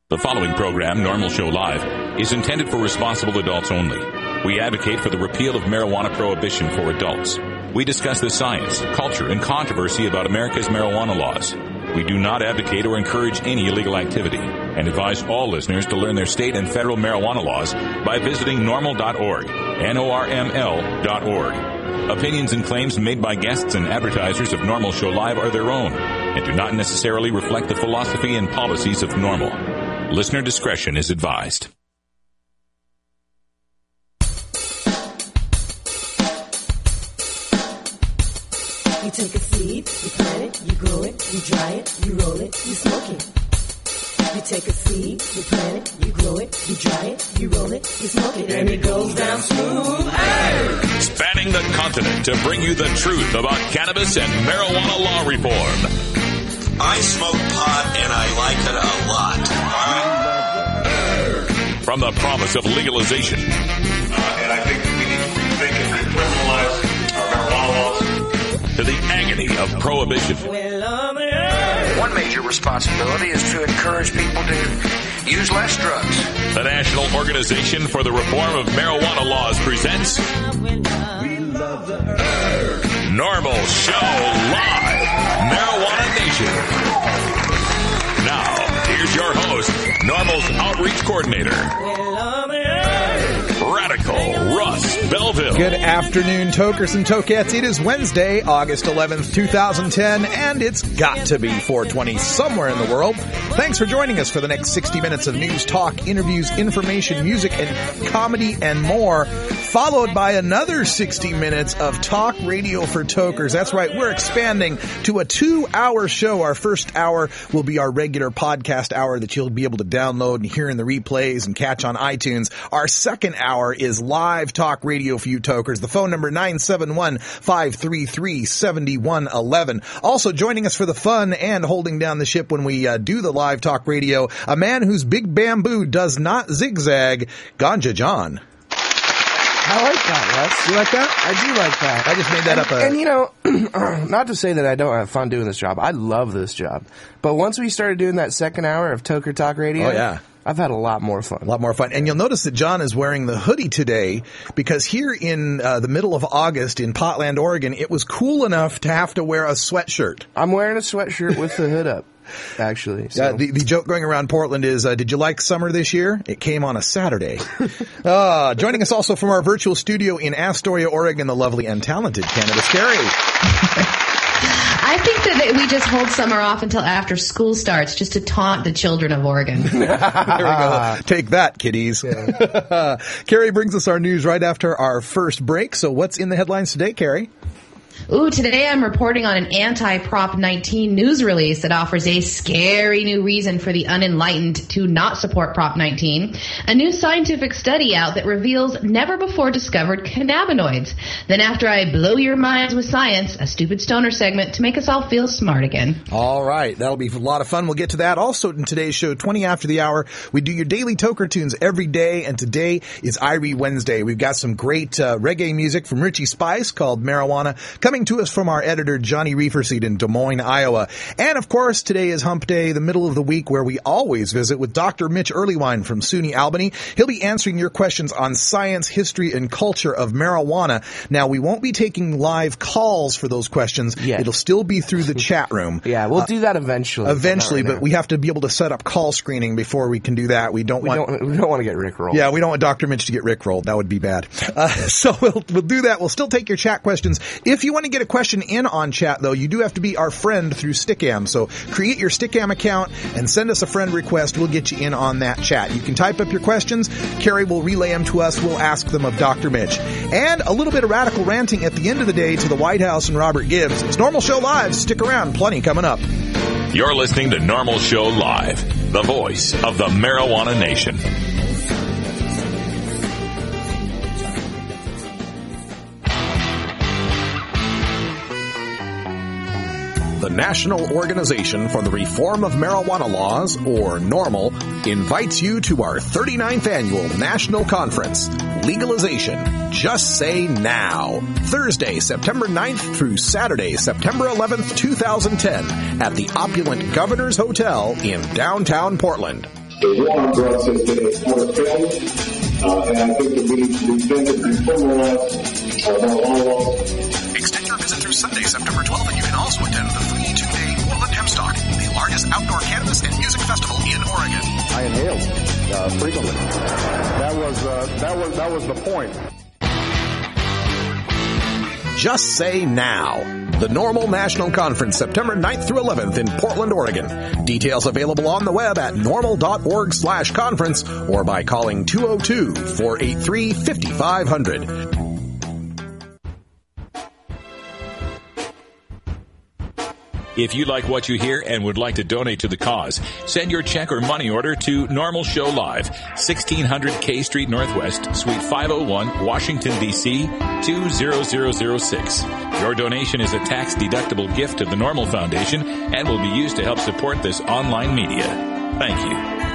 The following program, Normal Show Live, is intended for responsible adults only. We advocate for the repeal of marijuana prohibition for adults. We discuss the science, culture, and controversy about America's marijuana laws. We do not advocate or encourage any illegal activity and advise all listeners to learn their state and federal marijuana laws by visiting normal.org, NORML.org. Opinions and claims made by guests and advertisers of Normal Show Live are their own and do not necessarily reflect the philosophy and policies of Normal. Listener discretion is advised. You take a seed, you plant it, you grow it, you dry it, you roll it, you smoke it. You take a seed, you plant it, you grow it, you dry it, you roll it, you smoke it, and it goes down smooth. Hey! Spanning the continent to bring you the truth about cannabis and marijuana law reform. I smoke pot and I like it a lot. From the promise of legalization. And I think we need to rethink and decriminalize our marijuana laws. To the agony of prohibition. One major responsibility is to encourage people to use less drugs. The National Organization for the Reform of Marijuana Laws presents Normal Show Live, Marijuana Nation. Now, here's your host, Normal's Outreach Coordinator, Radical Russ Belville. Good afternoon, Tokers and Tokettes. It is Wednesday, August 11th, 2010, and it's got to be 420 somewhere in the world. Thanks for joining us for the next 60 minutes of news, talk, interviews, information, music, and comedy, and more, followed by another 60 minutes of talk radio for Tokers. That's right, we're expanding to a 2-hour show. Our first hour will be our regular podcast hour that you'll be able to download and hear in the replays and catch on iTunes. Our second hour is live talk radio for you Tokers. The phone number 971-533-7111. Also joining us for the fun and holding down the ship when we do the live talk radio, a man whose big bamboo does not zigzag, Ganja John. I like that, Russ. You like that? I do like that. I just made that up. And you know, not to say that I don't have fun doing this job. I love this job. But once we started doing that second hour of Toker Talk Radio, oh, yeah. I've had a lot more fun. A lot more fun. And you'll notice that John is wearing the hoodie today because here in the middle of August in Portland, Oregon, it was cool enough to have to wear a sweatshirt. I'm wearing a sweatshirt with the hood up. Actually, so. The joke going around Portland is, did you like summer this year? It came on a Saturday. Joining us also from our virtual studio in Astoria, Oregon, the lovely and talented Cannabis Carrie. I think that we just hold summer off until after school starts just to taunt the children of Oregon. There we go. Take that, kiddies. Yeah. Carrie brings us our news right after our first break. So what's in the headlines today, Carrie? Ooh, today I'm reporting on an anti-Prop 19 news release that offers a scary new reason for the unenlightened to not support Prop 19. A new scientific study out that reveals never-before-discovered cannabinoids. Then after I blow your minds with science, a stupid stoner segment to make us all feel smart again. All right, that'll be a lot of fun. We'll get to that. Also in today's show, 20 after the hour, we do your daily Toker tunes every day, and today is Irie Wednesday. We've got some great reggae music from Richie Spice called Marijuana, coming to us from our editor, Johnny Reeferseed in Des Moines, Iowa. And, of course, today is Hump Day, the middle of the week, where we always visit with Dr. Mitch Earlywine from SUNY Albany. He'll be answering your questions on science, history, and culture of marijuana. Now, we won't be taking live calls for those questions. Yeah. It'll still be through the chat room. Yeah, we'll do that eventually. Eventually, but we have to be able to set up call screening before we can do that. We don't want to get rickrolled. Yeah, we don't want Dr. Mitch to get rickrolled. That would be bad. So we'll do that. We'll still take your chat questions. If you want to get a question in on chat, though, you do have to be our friend through Stickam. So create your Stickam account and send us a friend request. We'll get you in on that chat. You can type up your questions. Carrie will relay them to us. We'll ask them of Dr. Mitch. And a little bit of radical ranting at the end of the day to the White House and Robert Gibbs. It's Normal Show Live. Stick around. Plenty coming up. You're listening to Normal Show Live, the voice of the Marijuana Nation. The National Organization for the Reform of Marijuana Laws, or NORML, invites you to our 39th Annual National Conference, Legalization, Just Say Now, Thursday, September 9th through Saturday, September 11th, 2010, at the opulent Governor's Hotel in downtown Portland. The war on drugs has been a failure, and I think that we need to begin to decriminalize marijuana laws. Extend your visit through Sunday, September 12th, and you can also attend the free 2-day Portland Hempstock, the largest outdoor cannabis and music festival in Oregon. I inhaled frequently. That was the point. Just Say Now. The NORML National Conference, September 9th through 11th in Portland, Oregon. Details available on the web at norml.org/conference or by calling 202-483-5500. If you like what you hear and would like to donate to the cause, send your check or money order to NORML Show Live, 1600 K Street Northwest, Suite 501, Washington, D.C., 20006. Your donation is a tax-deductible gift of the NORML Foundation and will be used to help support this online media. Thank you.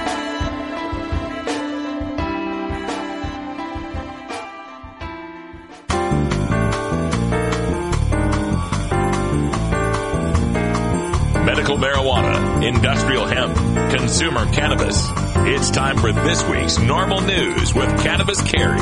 Medical marijuana, industrial hemp, consumer cannabis. It's time for this week's NORML News with Cannabis Carrie.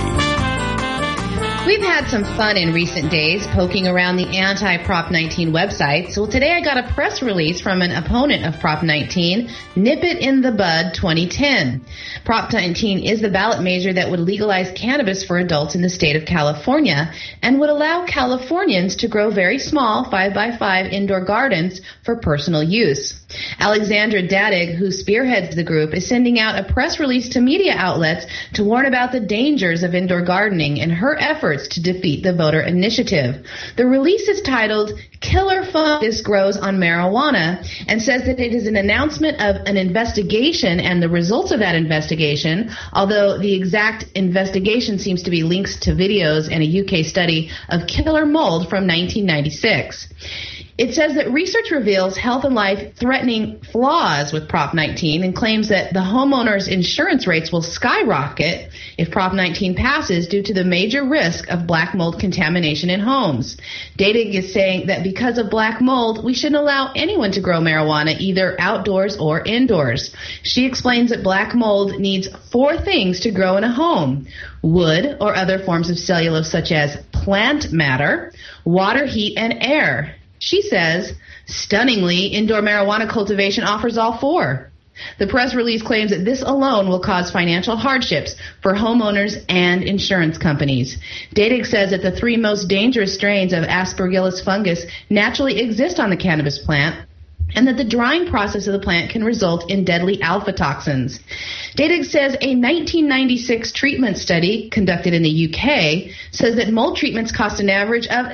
We've had some fun in recent days poking around the anti-Prop 19 website. So today I got a press release from an opponent of Prop 19, Nip It in the Bud 2010. Prop 19 is the ballot measure that would legalize cannabis for adults in the state of California and would allow Californians to grow very small 5x5 indoor gardens for personal use. Alexandra Dadig, who spearheads the group, is sending out a press release to media outlets to warn about the dangers of indoor gardening and her efforts to defeat the voter initiative. The release is titled Killer Fungus Grows on Marijuana and says that it is an announcement of an investigation and the results of that investigation, although the exact investigation seems to be links to videos and a UK study of killer mold from 1996. It says that research reveals health and life-threatening flaws with Prop 19 and claims that the homeowners' insurance rates will skyrocket if Prop 19 passes due to the major risk of black mold contamination in homes. Dadig is saying that because of black mold, we shouldn't allow anyone to grow marijuana either outdoors or indoors. She explains that black mold needs 4 things to grow in a home: wood or other forms of cellulose such as plant matter, water, heat, and air. She says, stunningly, indoor marijuana cultivation offers all 4. The press release claims that this alone will cause financial hardships for homeowners and insurance companies. Dadig says that the 3 most dangerous strains of Aspergillus fungus naturally exist on the cannabis plant, and that the drying process of the plant can result in deadly alpha toxins. Dadig says a 1996 treatment study conducted in the UK says that mold treatments cost an average of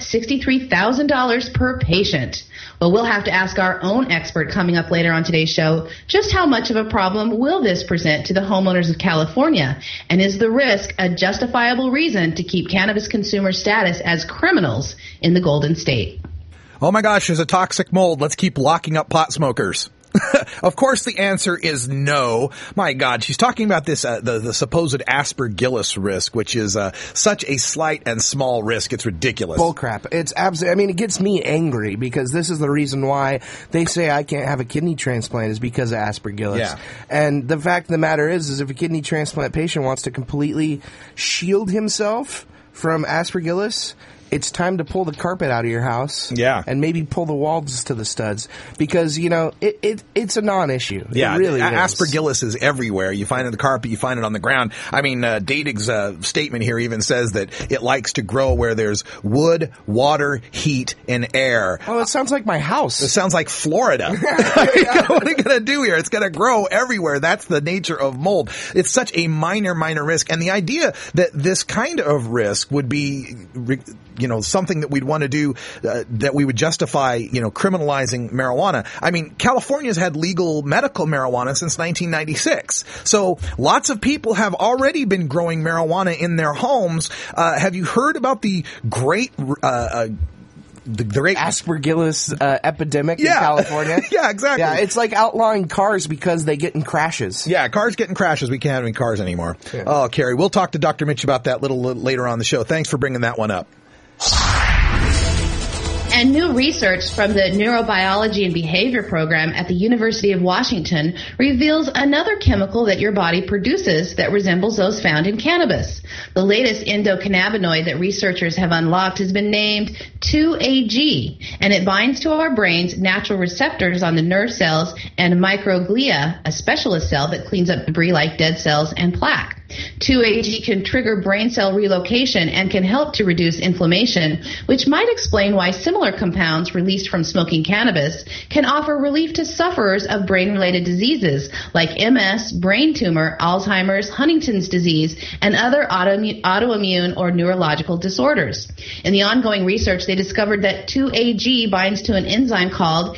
$63,000 per patient. Well, we'll have to ask our own expert coming up later on today's show just how much of a problem will this present to the homeowners of California, and is the risk a justifiable reason to keep cannabis consumer status as criminals in the Golden State? Oh my gosh, there's a toxic mold. Let's keep locking up pot smokers. Of course, the answer is no. My God, she's talking about this, the supposed Aspergillus risk, which is such a slight and small risk. It's ridiculous. Bullcrap. It's absolutely, I mean, it gets me angry because this is the reason why they say I can't have a kidney transplant is because of Aspergillus. Yeah. And the fact of the matter is if a kidney transplant patient wants to completely shield himself from Aspergillus, it's time to pull the carpet out of your house. Yeah. And maybe pull the walls to the studs because, you know, it's a non-issue. Yeah. It really is. Aspergillus is everywhere. You find it in the carpet, you find it on the ground. I mean, Dadig's statement here even says that it likes to grow where there's wood, water, heat, and air. Oh, it sounds like my house. It sounds like Florida. What are you going to do here? It's going to grow everywhere. That's the nature of mold. It's such a minor risk. And the idea that this kind of risk would be, you know, something that we'd want to do, that we would justify, you know, criminalizing marijuana. I mean, California's had legal medical marijuana since 1996. So lots of people have already been growing marijuana in their homes. Have you heard about the great, the great Aspergillus epidemic in California? Yeah, exactly. Yeah, it's like outlawing cars because they get in crashes. Yeah, cars get in crashes. We can't have any cars anymore. Yeah. Oh, Carrie, we'll talk to Dr. Mitch about that little later on the show. Thanks for bringing that one up. And new research from the Neurobiology and Behavior program at the University of Washington reveals another chemical that your body produces that resembles those found in cannabis. The latest endocannabinoid that researchers have unlocked has been named 2AG, and it binds to our brain's natural receptors on the nerve cells and microglia, a specialist cell that cleans up debris like dead cells and plaque. 2AG can trigger brain cell relocation and can help to reduce inflammation, which might explain why similar compounds released from smoking cannabis can offer relief to sufferers of brain-related diseases like MS, brain tumor, Alzheimer's, Huntington's disease, and other autoimmune or neurological disorders. In the ongoing research, they discovered that 2AG binds to an enzyme called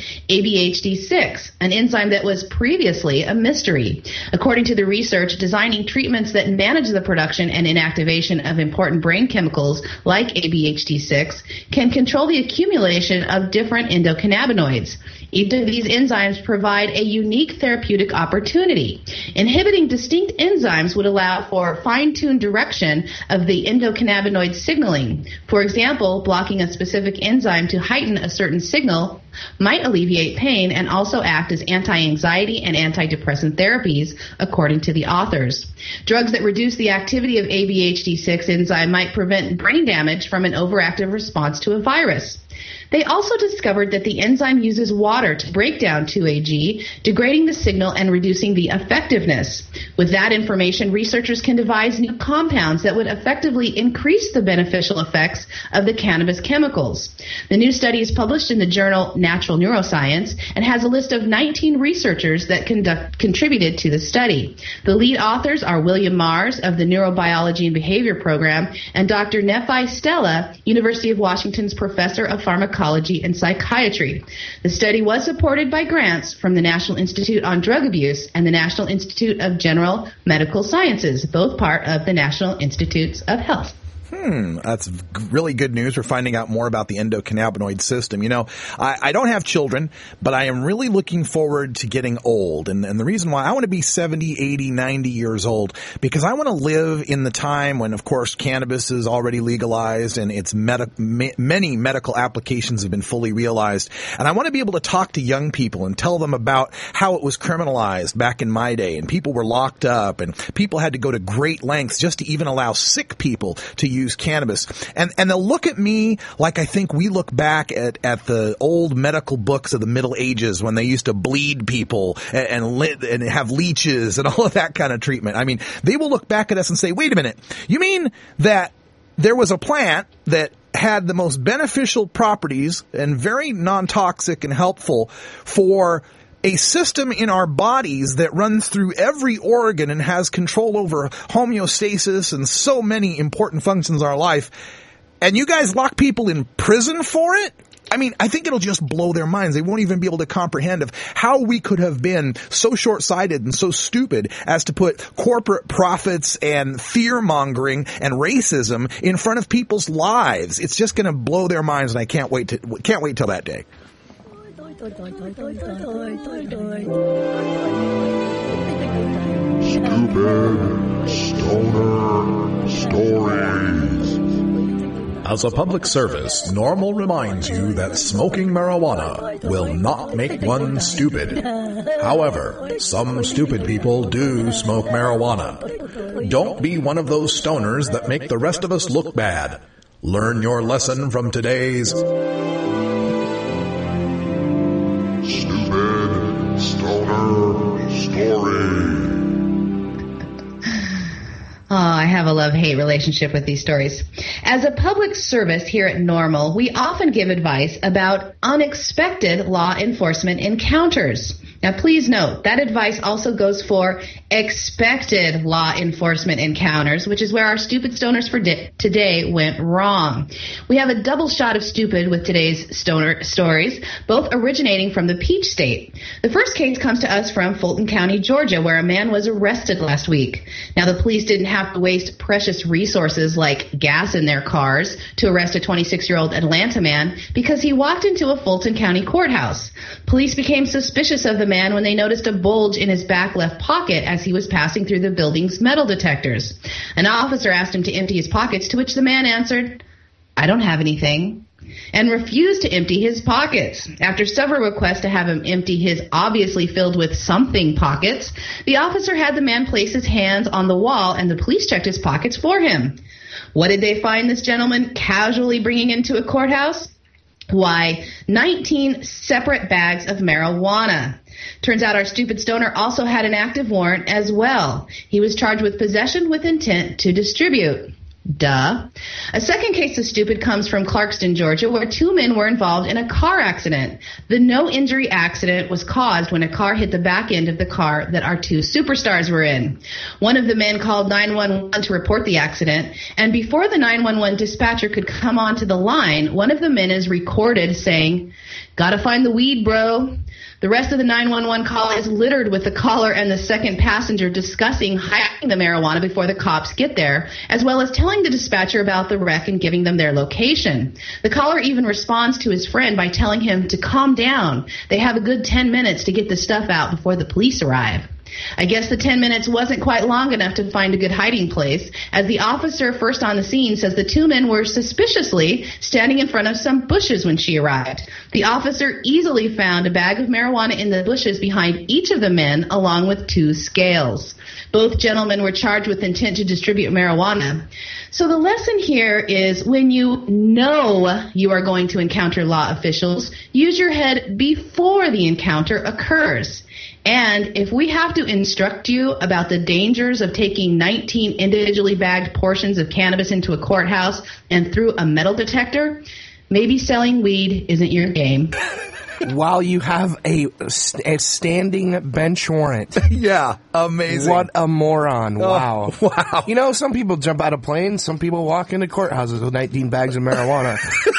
ABHD6, an enzyme that was previously a mystery. According to the research, designing treatments that manage the production and inactivation of important brain chemicals like ABHD6 can control the accumulation of different endocannabinoids. Each of these enzymes provide a unique therapeutic opportunity. Inhibiting distinct enzymes would allow for fine-tuned direction of the endocannabinoid signaling. For example, blocking a specific enzyme to heighten a certain signal might alleviate pain and also act as anti-anxiety and antidepressant therapies, according to the authors. Drugs that reduce the activity of ABHD6 enzyme might prevent brain damage from an overactive response to a virus. They also discovered that the enzyme uses water to break down 2AG, degrading the signal and reducing the effectiveness. With that information, researchers can devise new compounds that would effectively increase the beneficial effects of the cannabis chemicals. The new study is published in the journal Natural Neuroscience and has a list of 19 researchers that contributed to the study. The lead authors are William Mars of the Neurobiology and Behavior program and Dr. Nephi Stella, University of Washington's professor of pharmacology and psychiatry. The study was supported by grants from the National Institute on Drug Abuse and the National Institute of General Medical Sciences, both part of the National Institutes of Health. That's really good news. We're finding out more about the endocannabinoid system. You know, I don't have children, but I am really looking forward to getting old. And the reason why I want to be 70, 80, 90 years old, because I want to live in the time when, of course, cannabis is already legalized and its many medical applications have been fully realized. And I want to be able to talk to young people and tell them about how it was criminalized back in my day. And people were locked up and people had to go to great lengths just to even allow sick people to use cannabis. And they'll look at me like I think we look back at the old medical books of the Middle Ages when they used to bleed people and have leeches and all of that kind of treatment. I mean, they will look back at us and say, wait a minute, you mean that there was a plant that had the most beneficial properties and very non-toxic and helpful for a system in our bodies that runs through every organ and has control over homeostasis and so many important functions in our life, and you guys lock people in prison for it? I mean, I think it'll just blow their minds. They won't even be able to comprehend of how we could have been so short-sighted and so stupid as to put corporate profits and fear-mongering and racism in front of people's lives. It's just going to blow their minds, and I can't wait till that day. Stupid Stoner Stories. As a public service, Normal reminds you that smoking marijuana will not make one stupid. However, some stupid people do smoke marijuana. Don't be one of those stoners that make the rest of us look bad. Learn your lesson from today's Stupid Stoner Story. Oh, I have a love-hate relationship with these stories. As a public service here at Normal, we often give advice about unexpected law enforcement encounters. Now, please note, that advice also goes for expected law enforcement encounters, which is where our Stupid Stoners for today went wrong. We have a double shot of stupid with today's stoner stories, both originating from the Peach State. The first case comes to us from Fulton County, Georgia, where a man was arrested last week. Now, the police didn't have to waste precious resources like gas in their cars to arrest a 26-year-old Atlanta man because he walked into a Fulton County courthouse. Police became suspicious of the man when they noticed a bulge in his back left pocket as he was passing through the building's metal detectors. An officer asked him to empty his pockets, to which the man answered, I don't have anything, and refused to empty his pockets. After several requests to have him empty his obviously filled with something pockets, the officer had the man place his hands on the wall and the police checked his pockets for him. What did they find this gentleman casually bringing into a courthouse? Why, 19 separate bags of marijuana. Turns out our stupid stoner also had an active warrant as well. He was charged with possession with intent to distribute. Duh. A second case of stupid comes from Clarkston, Georgia, where 2 men were involved in a car accident. The no-injury accident was caused when a car hit the back end of the car that our 2 superstars were in. One of the men called 911 to report the accident, and before the 911 dispatcher could come onto the line, one of the men is recorded saying, "Gotta find the weed, bro." The rest of the 911 call is littered with the caller and the second passenger discussing hiding the marijuana before the cops get there, as well as telling the dispatcher about the wreck and giving them their location. The caller even responds to his friend by telling him to calm down. They have a good 10 minutes to get the stuff out before the police arrive. I guess the 10 minutes wasn't quite long enough to find a good hiding place, as the officer first on the scene says the 2 men were suspiciously standing in front of some bushes when she arrived. The officer easily found a bag of marijuana in the bushes behind each of the men, along with 2 scales. Both gentlemen were charged with intent to distribute marijuana. So the lesson here is when you know you are going to encounter law officials, use your head before the encounter occurs. And if we have to instruct you about the dangers of taking 19 individually bagged portions of cannabis into a courthouse and through a metal detector, maybe selling weed isn't your game. While you have a standing bench warrant. Yeah, amazing. What a moron. Wow. Oh, wow. You know, some people jump out of planes, some people walk into courthouses with 19 bags of marijuana.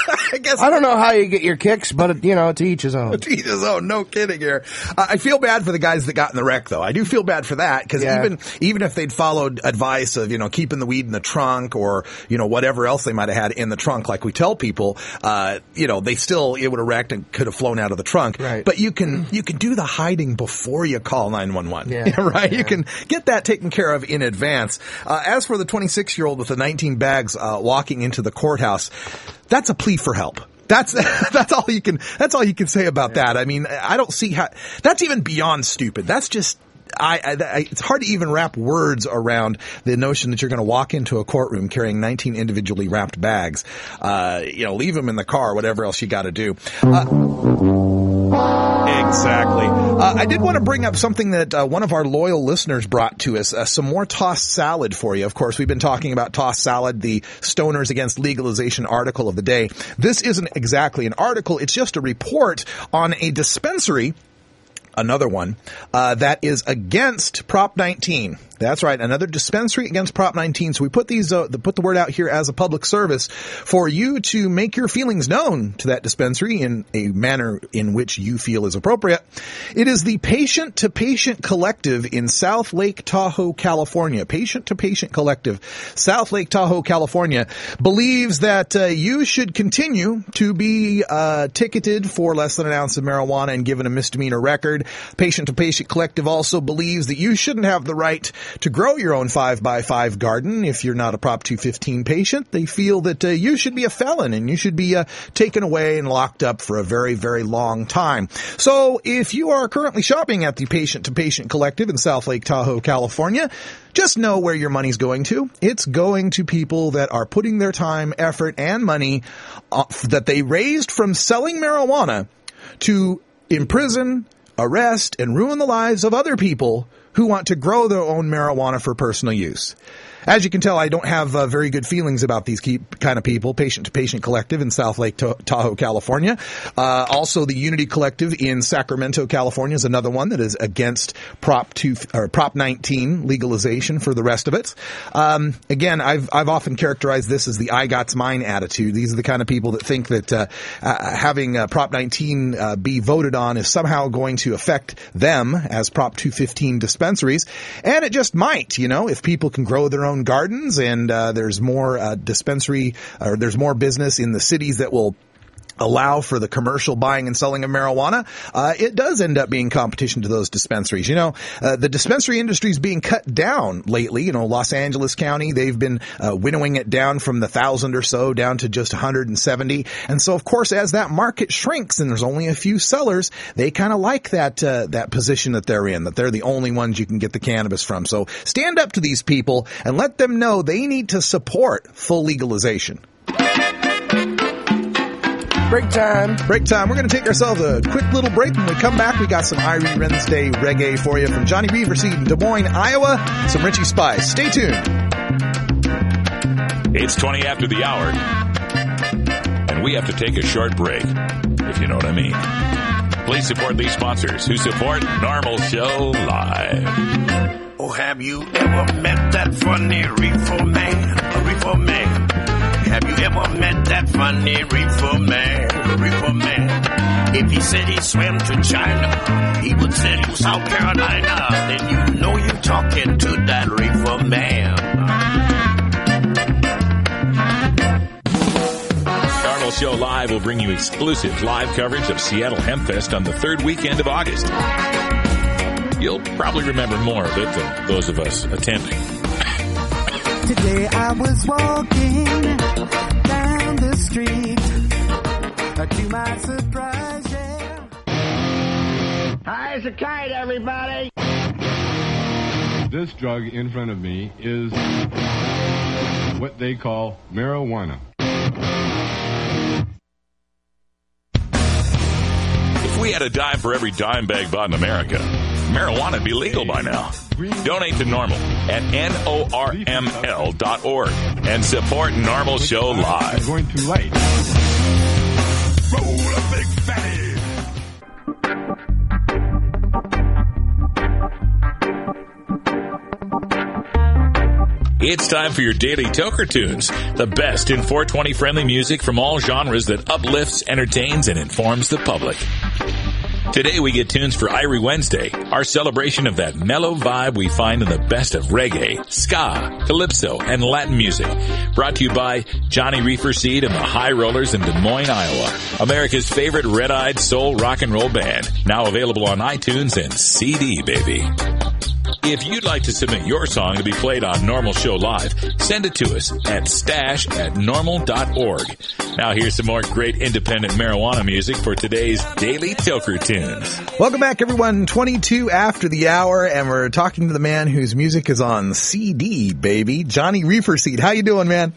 I don't know how you get your kicks, but, to each his own. To each his own, no kidding here. I feel bad for the guys that got in the wreck, though. I do feel bad for that, because even if they'd followed advice of, keeping the weed in the trunk or, whatever else they might have had in the trunk, like we tell people, they still, it would have wrecked and could have flown out of the trunk. Right. But you can do the hiding before you call 911. Yeah. Right? Yeah. You can get that taken care of in advance. As for the 26-year-old with the 19 bags walking into the courthouse, that's a plea for help. That's all you can say about that. I mean, I don't see how that's even beyond stupid. That's just it's hard to even wrap words around the notion that you're going to walk into a courtroom carrying 19 individually wrapped bags. Leave them in the car, whatever else you got to do. Exactly. I did want to bring up something that one of our loyal listeners brought to us, some more tossed salad for you. Of course, we've been talking about tossed salad, the Stoners Against Legalization article of the day. This isn't exactly an article. It's just a report on a dispensary, another one, that is against Prop 19. That's right, another dispensary against Prop 19. So we put put the word out here as a public service for you to make your feelings known to that dispensary in a manner in which you feel is appropriate. It is the Patient to Patient Collective in South Lake Tahoe, California. Patient to Patient Collective, South Lake Tahoe, California, believes that you should continue to be ticketed for less than an ounce of marijuana and given a misdemeanor record. Patient to Patient Collective also believes that you shouldn't have the right to grow your own 5x5 garden if you're not a Prop 215 patient. They feel that you should be a felon and you should be taken away and locked up for a very, very long time. So if you are currently shopping at the Patient to Patient Collective in South Lake Tahoe, California, just know where your money's going to. It's going to people that are putting their time, effort, and money that they raised from selling marijuana to imprison, arrest, and ruin the lives of other people who want to grow their own marijuana for personal use. As you can tell, I don't have very good feelings about these kind of people. Patient to Patient Collective in South Lake Tahoe, California. Also, the Unity Collective in Sacramento, California is another one that is against Prop 19 legalization for the rest of it. Again, I've often characterized this as the I got's mine attitude. These are the kind of people that think that having Prop 19 be voted on is somehow going to affect them as Prop 215 dispensaries. And it just might, if people can grow their own gardens and there's more dispensary or there's more business in the cities that will allow for the commercial buying and selling of marijuana, it does end up being competition to those dispensaries. You know, the dispensary industry is being cut down lately. You know, Los Angeles County, they've been winnowing it down from the 1,000 or so down to just 170. And so, of course, as that market shrinks and there's only a few sellers, they kind of like that position that they're in, that they're the only ones you can get the cannabis from. So stand up to these people and let them know they need to support full legalization. Break time. Break time. We're going to take ourselves a quick little break. When we come back, we got some Irie Wednesday reggae for you from Johnny Reverseed in Des Moines, Iowa. Some Richie Spice. Stay tuned. It's 20 after the hour, and we have to take a short break, if you know what I mean. Please support these sponsors who support Normal Show Live. Oh, have you ever met that funny reefer man? A reefer man. Have you ever met that funny reefer man? A reefer man. If he said he swam to China, he would say to South Carolina. Then you know you're talking to that reefer man. Normal Show Live will bring you exclusive live coverage of Seattle Hempfest on the third weekend of August. You'll probably remember more of it than those of us attending. Today I was walking down the street, to my surprise, yeah. High as a kite, everybody. This drug in front of me is what they call marijuana. If we had a dime for every dime bag bought in America, marijuana would be legal by now. Donate to NORML at NORML.org and support Normal Show Live. I'm going to light. Roll a big fatty. It's time for your daily Toker Tunes, the best in 420 friendly music from all genres that uplifts, entertains, and informs the public. Today we get tunes for Irie Wednesday, our celebration of that mellow vibe we find in the best of reggae, ska, calypso, and Latin music. Brought to you by Johnny Reverseed and the High Rollers in Des Moines, Iowa. America's favorite red-eyed soul rock and roll band. Now available on iTunes and CD, baby. If you'd like to submit your song to be played on Normal Show Live, send it to us at stash@normal.org. Now here's some more great independent marijuana music for today's Daily Toker Tunes. Welcome back, everyone. 22 after the hour, and we're talking to the man whose music is on CD, baby, Johnny Reverseed. How you doing, man?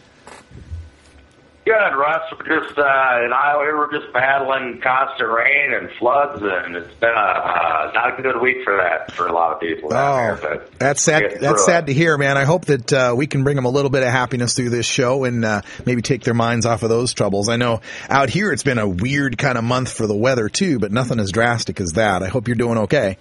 Good, Russ. We're just in Iowa. We're just battling constant rain and floods, and it's been not a good week for a lot of people down here. But that's sad. That's sad to hear, man. I hope that we can bring them a little bit of happiness through this show and maybe take their minds off of those troubles. I know out here it's been a weird kind of month for the weather too, but nothing as drastic as that. I hope you're doing okay.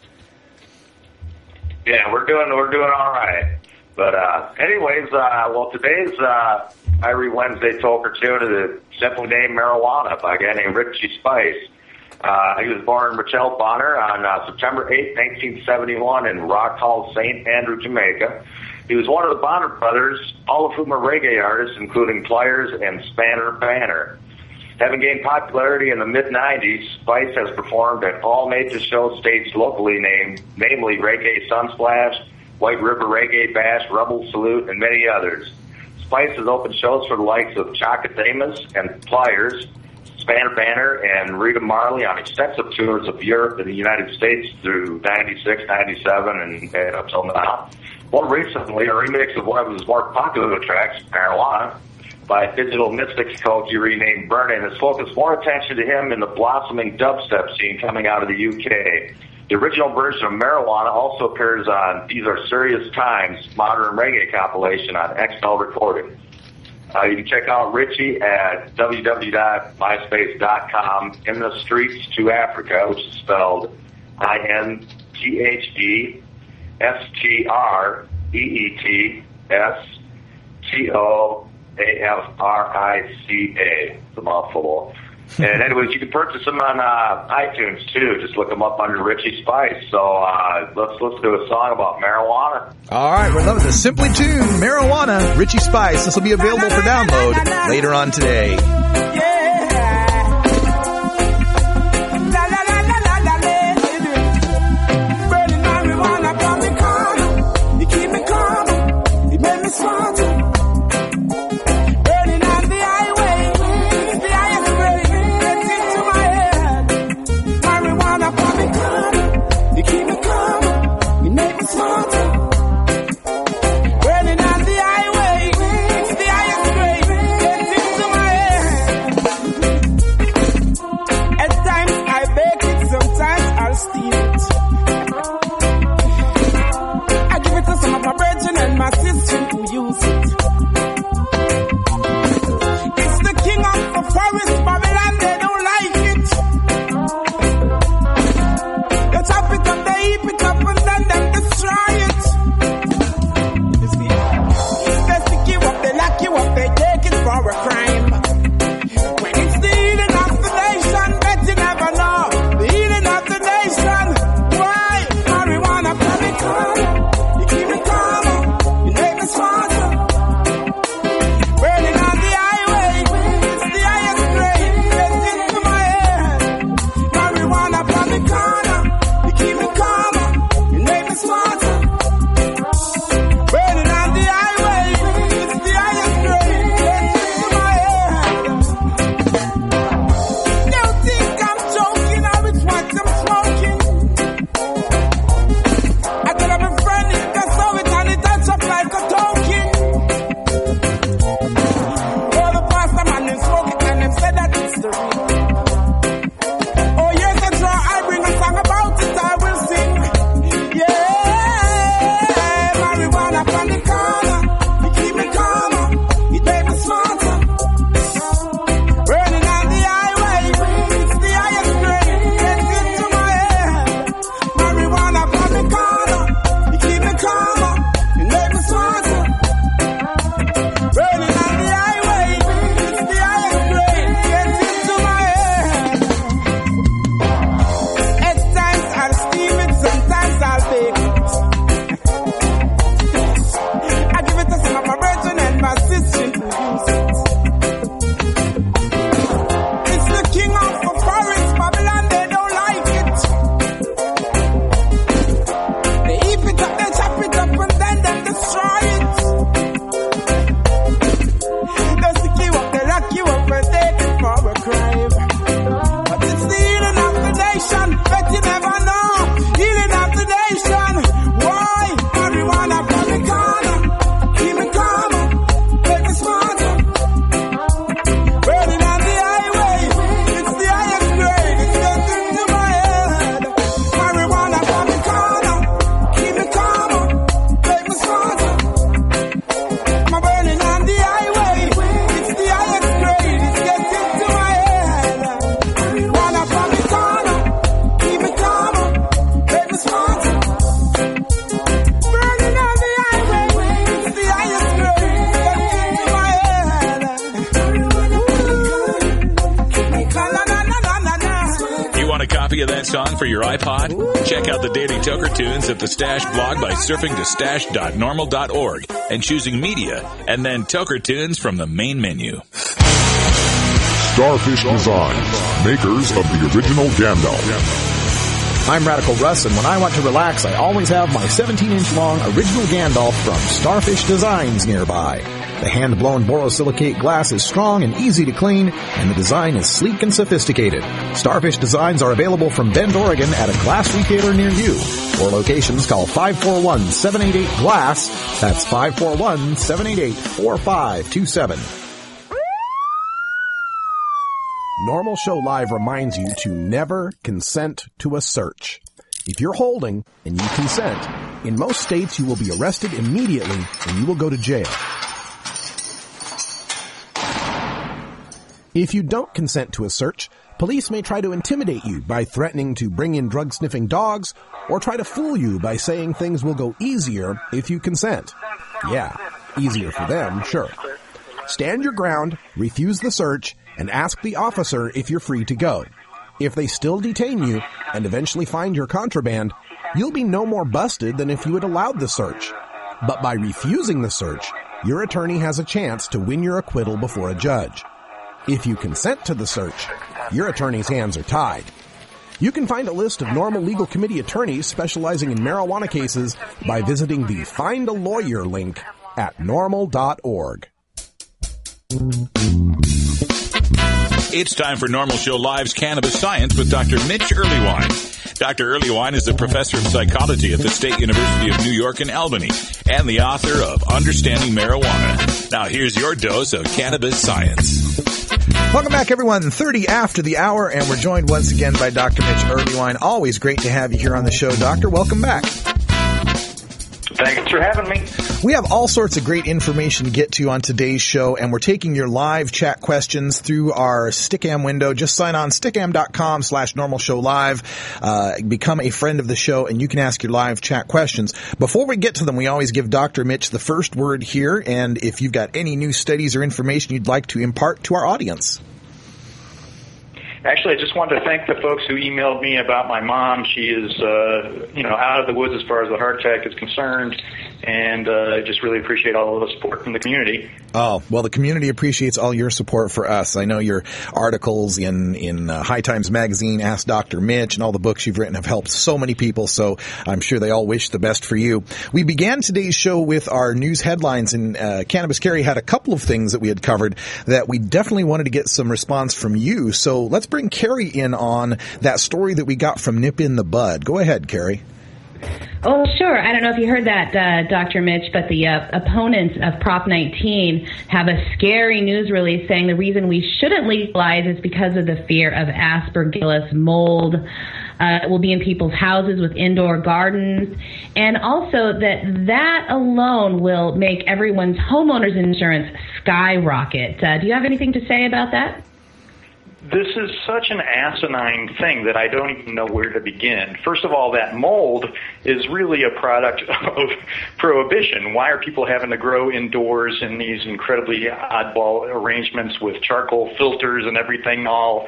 Yeah, we're doing all right. But anyways, well, today's Irie Wednesday Toker Tune is simply named Marijuana by a guy named Richie Spice. He was born in Rochelle Bonner on September 8, 1971 in Rock Hall, St. Andrew, Jamaica. He was one of the Bonner brothers, all of whom are reggae artists, including Pliers and Spanner Banner. Having gained popularity in the mid-'90s, Spice has performed at all major shows staged locally, namely Reggae Sunsplash, White River Reggae Bash, Rebel Salute, and many others. Spice has opened shows for the likes of Chaka Damus and Pliers, Spanner Banner, and Rita Marley on extensive tours of Europe and the United States through 96, 97, and up till now. More recently, a remix of one of his more popular tracks, Marijuana, by Digital Mystics coach he renamed Burnin', has focused more attention to him in the blossoming dubstep scene coming out of the UK. The original version of Marijuana also appears on These Are Serious Times Modern Reggae compilation on XL Recording. You can check out Richie at www.myspace.com in the streets to Africa, which is spelled INTHESTREETSTOAFRICA. It's a mouthful. And anyways, you can purchase them on iTunes too. Just look them up under Richie Spice. So let's do a song about marijuana. All right, we're loving the Simply Tuned Marijuana, Richie Spice. This will be available for download later on today. Yeah. to some of my brethren and my sisters who use it. It's the king of the forest, Babylon, they don't like it. They chop it up, they heap it up, and then they destroy it. You see, they stick you up, they lock you up, they take it for a crime. When it's the healing of the nation, bet you never know. The healing of the nation. Why? Marijuana, chemical. You keep me calmer, you make me smarter. Burning on the highway, it's the highest grade. Gets into my head. Marijuana, chemical. You keep me calmer, you make me smarter. Burning on the highway, it's the highest grade. Gets into my head. Don't think I'm joking, or it's what I'm smoking. I tell my friend it, that's how it, and it touch up like a token. Oh, the pastor man, them smoke it, and them said that it's the real. Oh, years ago, I bring a song about it, I will sing. Yeah, marijuana from the corner, you keep me calmer, you make me smarter. Burning on the highway, it's the highest grade, gets into my head. Marijuana from the corner, you keep me calmer, you make me smarter. Burning on the highway, it's the highest grade, gets into my head. At times I'll steam it, sometimes I'll bake it. I give it to some of my brethren and my sisters who use it. It's the king of the forest, Babylon, they don't like it. They heap it up, they chop it up, and then they destroy it. They stick you up, they lock you up, and take it for a crime. But it's the healing of the nation, bet you never know. Healing of the nation. Why? Marijuana from the corner, keep me calmer, make me smarter. Burning on the highway, it's the highest grade, it's getting to my head. Marijuana from the corner, keep me calmer, make me smarter. I'm burning on the highway, it's the highest grade, it's getting to my head. Marijuana from the corner, keep me calmer, make me smarter. Burning on the highway, it's the highest grade, it's getting to my head. Keep me calmer, na na na na na. You want a copy of that song for your iPod? Check out the Daily Toker Tunes at the Stash blog by surfing to stash.normal.org and choosing Media, and then Toker Tunes from the main menu. Starfish Designs, makers of the original Gandalf. I'm Radical Russ, and when I want to relax, I always have my 17-inch long original Gandalf from Starfish Designs nearby. The hand-blown borosilicate glass is strong and easy to clean, and the design is sleek and sophisticated. Starfish Designs are available from Bend, Oregon at a glass retailer near you. For locations, call 541-788-GLASS. That's 541-788-4527. Normal Show Live reminds you to never consent to a search. If you're holding and you consent, in most states you will be arrested immediately and you will go to jail. If you don't consent to a search, police may try to intimidate you by threatening to bring in drug-sniffing dogs or try to fool you by saying things will go easier if you consent. Yeah, easier for them, sure. Stand your ground, refuse the search, and ask the officer if you're free to go. If they still detain you and eventually find your contraband, you'll be no more busted than if you had allowed the search. But by refusing the search, your attorney has a chance to win your acquittal before a judge. If you consent to the search, your attorney's hands are tied. You can find a list of Normal Legal Committee attorneys specializing in marijuana cases by visiting the Find a Lawyer link at normal.org. It's time for Normal Show Live's Cannabis Science with Dr. Mitch Earlywine. Dr. Earlywine is a professor of psychology at the State University of New York in Albany and the author of Understanding Marijuana. Now here's your dose of cannabis science. Welcome back, everyone. 30 after the hour, and we're joined once again by Dr. Mitch Earlywine. Always great to have you here on the show, Doctor. Welcome back. Thanks for having me. We have all sorts of great information to get to on today's show, and we're taking your live chat questions through our Stickam window. Just sign on stickam.com/normalshowlive. Become a friend of the show, and you can ask your live chat questions. Before we get to them, we always give Dr. Mitch the first word here, and if you've got any new studies or information you'd like to impart to our audience. Actually, I just wanted to thank the folks who emailed me about my mom. She is, out of the woods as far as the heart attack is concerned, and I just really appreciate all of the support from the community. Oh, well, the community appreciates all your support for us. I know your articles in High Times Magazine, Ask Dr. Mitch, and all the books you've written have helped so many people, so I'm sure they all wish the best for you. We began today's show with our news headlines, and Cannabis Carry had a couple of things that we had covered that we definitely wanted to get some response from you, so let's bring Carrie in on that story that we got from Nip in the Bud. Go ahead, Carrie. Oh, sure. I don't know if you heard that, Dr. Mitch, but the opponents of Prop 19 have a scary news release saying the reason we shouldn't legalize is because of the fear of Aspergillus mold. It will be in people's houses with indoor gardens, and also that alone will make everyone's homeowner's insurance skyrocket. Do you have anything to say about that? This is such an asinine thing that I don't even know where to begin. First of all, that mold is really a product of prohibition. Why are people having to grow indoors in these incredibly oddball arrangements with charcoal filters and everything all,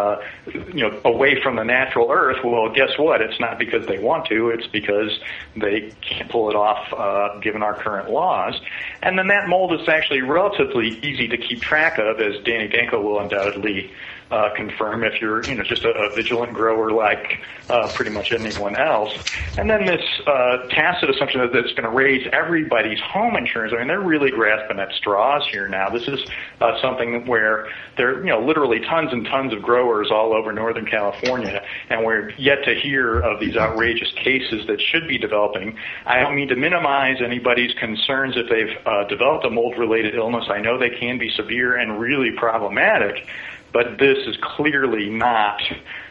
away from the natural earth? Well, guess what? It's not because they want to. It's because they can't pull it off, given our current laws. And then that mold is actually relatively easy to keep track of, as Danny Danko will undoubtedly confirm if you're, just a vigilant grower like pretty much anyone else. And then this tacit assumption that it's going to raise everybody's home insurance. I mean, they're really grasping at straws here now. This is something where there are, literally tons and tons of growers all over Northern California, and we're yet to hear of these outrageous cases that should be developing. I don't mean to minimize anybody's concerns if they've developed a mold-related illness. I know they can be severe and really problematic, but this is clearly not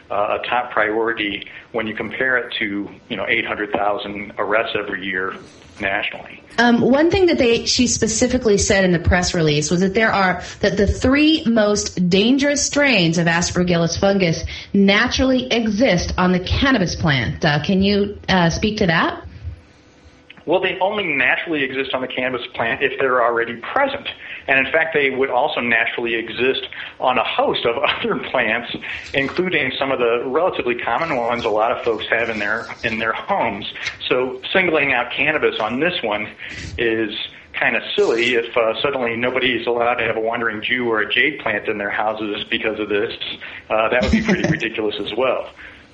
a top priority when you compare it to, 800,000 arrests every year nationally. One thing that she specifically said in the press release was that the three most dangerous strains of Aspergillus fungus naturally exist on the cannabis plant. Can you speak to that? Well, they only naturally exist on the cannabis plant if they're already present. And in fact, they would also naturally exist on a host of other plants, including some of the relatively common ones a lot of folks have in their homes. So singling out cannabis on this one is kind of silly. If suddenly nobody is allowed to have a wandering Jew or a jade plant in their houses because of this, that would be pretty ridiculous as well.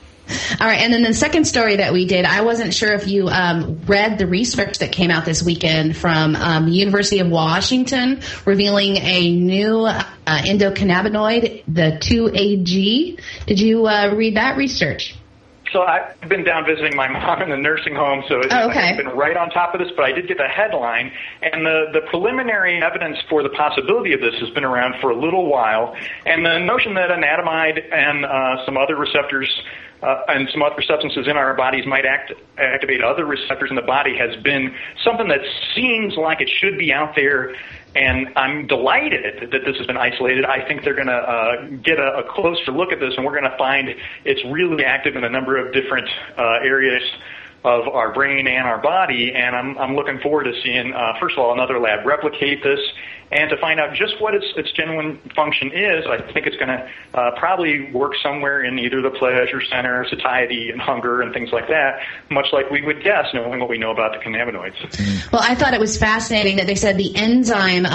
All right, and then the second story that we did, I wasn't sure if you read the research that came out this weekend from the University of Washington revealing a new endocannabinoid, the 2-AG. Did you read that research? So I've been down visiting my mom in the nursing home, so I've been right on top of this, but I did get the headline. And the preliminary evidence for the possibility of this has been around for a little while. And the notion that anandamide and some other receptors and some other substances in our bodies might activate other receptors in the body has been something that seems like it should be out there. And I'm delighted that this has been isolated. I think they're going to get a closer look at this, and we're going to find it's really active in a number of different areas of our brain and our body. And I'm looking forward to seeing, first of all, another lab replicate this, and to find out just what its genuine function is. I think it's going to probably work somewhere in either the pleasure center, satiety, and hunger, and things like that, much like we would guess, knowing what we know about the cannabinoids. Well, I thought it was fascinating that they said the enzyme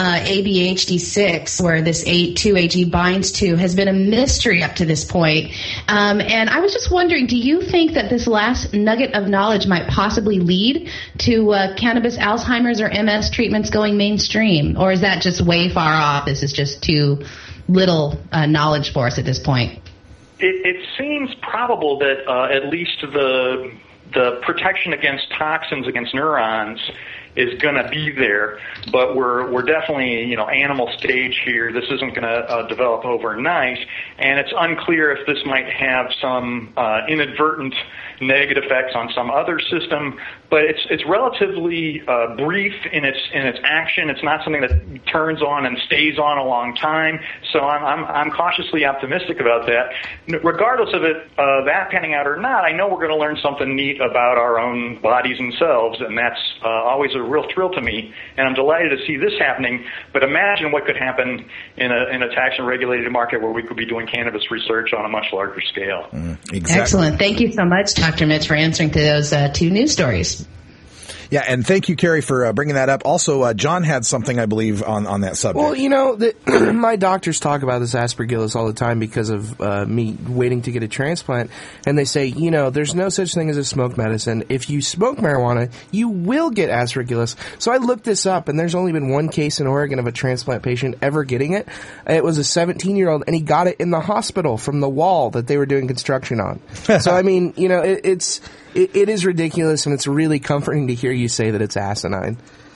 ABHD6, where this 2-AG binds to, has been a mystery up to this point. And I was just wondering, do you think that this last nugget of knowledge might possibly lead to cannabis, Alzheimer's, or MS treatments going mainstream? Or is that just way far off? This is just too little knowledge for us at this point. It seems probable that at least the protection against toxins, against neurons, is going to be there, but we're definitely, animal stage here. This isn't going to develop overnight, and it's unclear if this might have some inadvertent negative effects on some other system, but it's relatively brief in its action. It's not something that turns on and stays on a long time. So I'm cautiously optimistic about that. Regardless of it that panning out or not, I know we're going to learn something neat about our own bodies and selves, and that's always a real thrill to me. And I'm delighted to see this happening. But imagine what could happen in a tax and regulated market where we could be doing cannabis research on a much larger scale. Exactly. Excellent. Thank you so much, Dr. Mitz, for answering to those two news stories. Yeah, and thank you, Carrie, for bringing that up. Also, John had something, I believe, on that subject. Well, you know, my doctors talk about this aspergillus all the time because of me waiting to get a transplant, and they say, you know, there's no such thing as a smoke medicine. If you smoke marijuana, you will get aspergillus. So I looked this up, and there's only been one case in Oregon of a transplant patient ever getting it. It was a 17-year-old, and he got it in the hospital from the wall that they were doing construction on. So, I mean, you know, it is ridiculous, and it's really comforting to hear you say that it's asinine.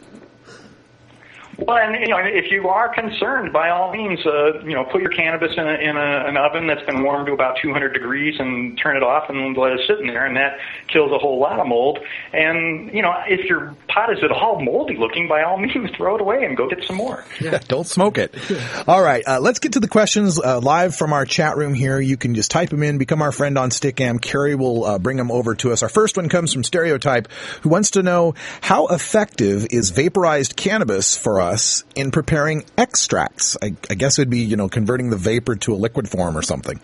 Well, and you know, if you are concerned, by all means, put your cannabis in an oven that's been warmed to about 200 degrees and turn it off and let it sit in there, and that kills a whole lot of mold. And you know, if your pot is at all moldy looking, by all means, throw it away and go get some more. Yeah, don't smoke it. All right, let's get to the questions live from our chat room here. You can just type them in, become our friend on Stickam. Carrie will bring them over to us. Our first one comes from Stereotype, who wants to know how effective is vaporized cannabis for us in preparing extracts. I guess it would be, you know, converting the vapor to a liquid form or something.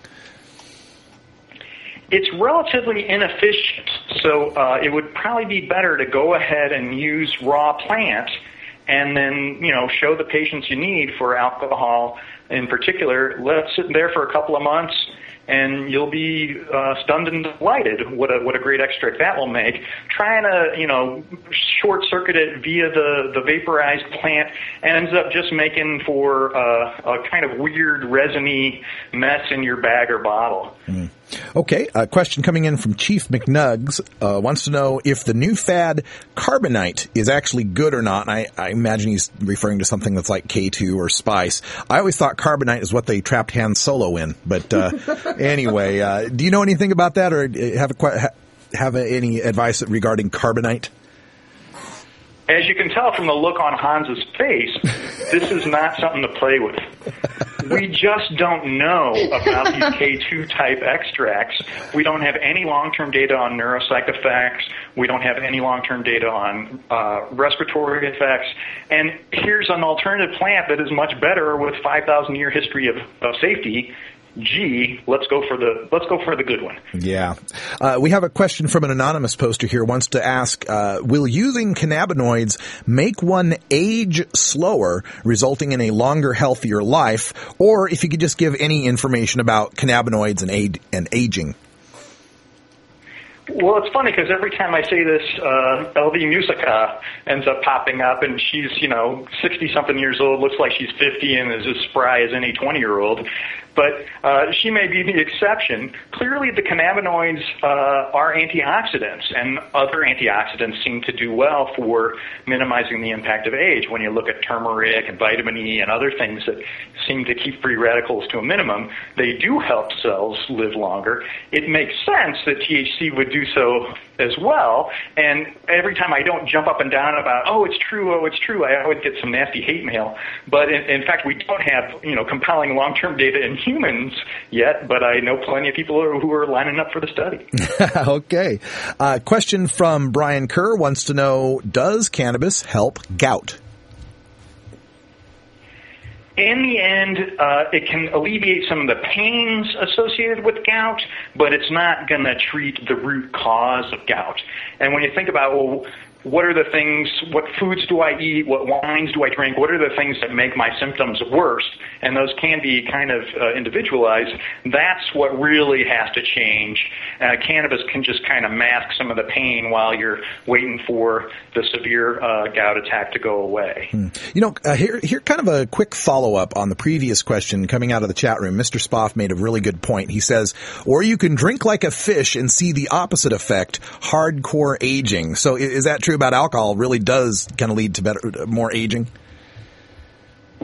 It's relatively inefficient, so it would probably be better to go ahead and use raw plant and then, you know, show the patients you need for alcohol in particular. Let it sit there for a couple of months, and you'll be stunned and delighted what a great extract that will make. Trying to, you know, short-circuit it via the vaporized plant ends up just making for a kind of weird resiny mess in your bag or bottle. Mm. Okay, a question coming in from Chief McNugs wants to know if the new fad Carbonite is actually good or not. And I imagine he's referring to something that's like K2 or Spice. I always thought Carbonite is what they trapped Han Solo in. But anyway, do you know anything about that, or have any advice regarding Carbonite? As you can tell from the look on Hans's face, this is not something to play with. We just don't know about these K2 type extracts. We don't have any long-term data on neuropsych effects. We don't have any long-term data on respiratory effects. And here's an alternative plant that is much better with 5,000-year history of safety. Gee, let's go for the good one. Yeah. We have a question from an anonymous poster here. Wants to ask, will using cannabinoids make one age slower, resulting in a longer, healthier life? Or if you could just give any information about cannabinoids and aging. Well, it's funny because every time I say this, LV Musica ends up popping up, and she's, 60-something years old, looks like she's 50 and is as spry as any 20-year-old. But she may be the exception. Clearly, the cannabinoids are antioxidants, and other antioxidants seem to do well for minimizing the impact of age. When you look at turmeric and vitamin E and other things that seem to keep free radicals to a minimum, they do help cells live longer. It makes sense that THC would do so as well, and every time I don't jump up and down about, oh, it's true, I always get some nasty hate mail. But in fact, we don't have, compelling long-term data in humans yet, but I know plenty of people who are lining up for the study. Okay. Question from Brian Kerr wants to know, does cannabis help gout? In the end, it can alleviate some of the pains associated with gout, but it's not going to treat the root cause of gout. And when you think about, well, what are the things, what foods do I eat, what wines do I drink, what are the things that make my symptoms worse, and those can be kind of individualized, that's what really has to change. Cannabis can just kind of mask some of the pain while you're waiting for the severe gout attack to go away. Here kind of a quick follow-up on the previous question coming out of the chat room. Mr. Spoff made a really good point. He says, or you can drink like a fish and see the opposite effect, hardcore aging. So is that true about alcohol? Really does kind of lead to more aging?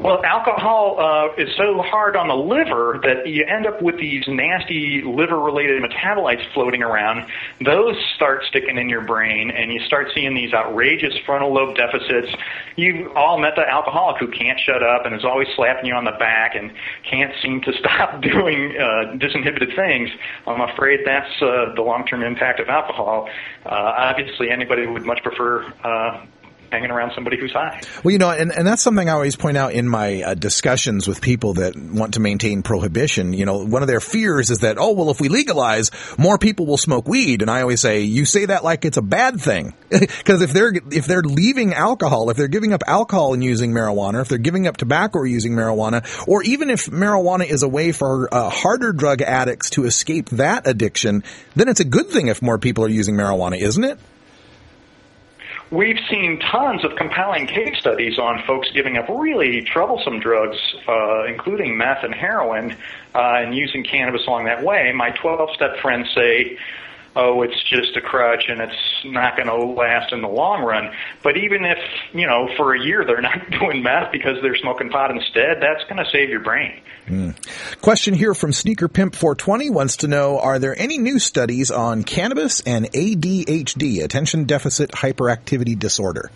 Well, alcohol is so hard on the liver that you end up with these nasty liver-related metabolites floating around. Those start sticking in your brain, and you start seeing these outrageous frontal lobe deficits. You've all met the alcoholic who can't shut up and is always slapping you on the back and can't seem to stop doing disinhibited things. I'm afraid that's the long-term impact of alcohol. Obviously, anybody would much prefer hanging around somebody who's high. Well, and that's something I always point out in my discussions with people that want to maintain prohibition. One of their fears is that, if we legalize, more people will smoke weed. And I always say, you say that like it's a bad thing. Because if they're leaving alcohol, if they're giving up alcohol and using marijuana, if they're giving up tobacco or using marijuana, or even if marijuana is a way for harder drug addicts to escape that addiction, then it's a good thing if more people are using marijuana, isn't it? We've seen tons of compelling case studies on folks giving up really troublesome drugs, including meth and heroin, and using cannabis along that way. My 12-step friends say, it's just a crutch and it's not going to last in the long run. But even if, for a year they're not doing meth because they're smoking pot instead, that's going to save your brain. Question here from Sneaker Pimp 420 wants to know, are there any new studies on cannabis and ADHD, attention deficit hyperactivity disorder?